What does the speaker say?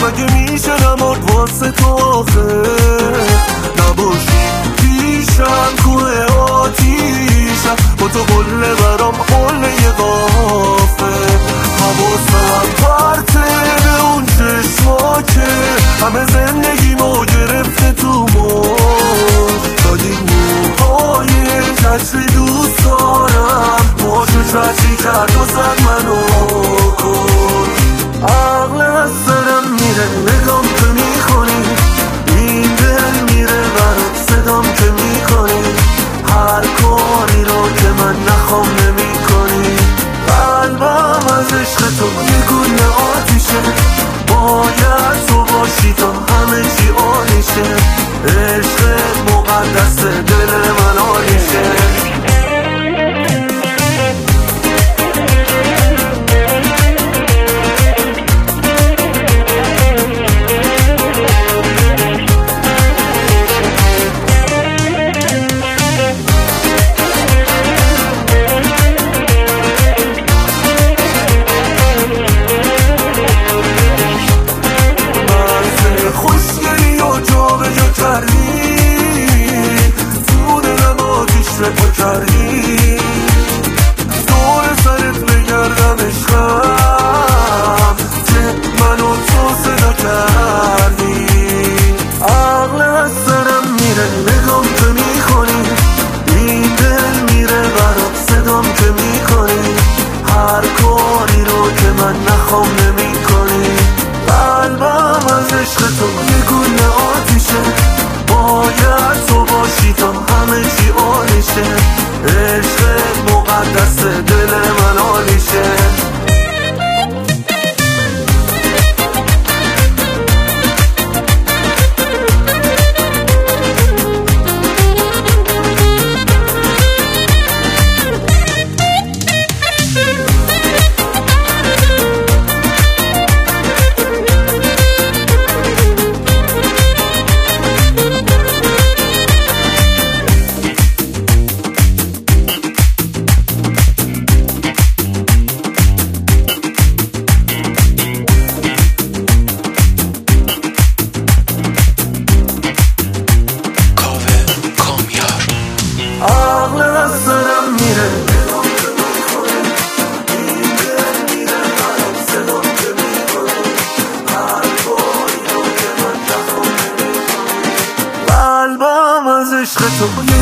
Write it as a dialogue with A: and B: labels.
A: مگه میشه نمرد واسه تو آخه نباشی پیشم کوه آتیشم با تو قله برام قله یه قافه حواسم پرته به اون چشما که همه زندگیمو گرفته تو موج دادی موهای چشمی دوست دارم موشو چشمی کرد و زد منو کن عقل از سرم میره نگام که میکنی این دل میره برات صدام که میکنی هر کاری رو که من نخوام نمیکنی قلبم از عشق تو یه گونه آتیشه باید تو باشی تا همه چی آلیشه عشق مقدس دل من آلیشه تو کردی دور سرت بگردم عشقم که منو تو صدا کردی عقل از سرم میره نگام که میکنی این دل میره برات صدام که میکنی هر کاری رو که من نخوام نمیکنی قلبم از عشق تو یه گونه آتیشه باید تو باشی تا همه چی آلیشه عشق مقدس دل من آلیشه عقل از سرم میره قلبم از عشق تو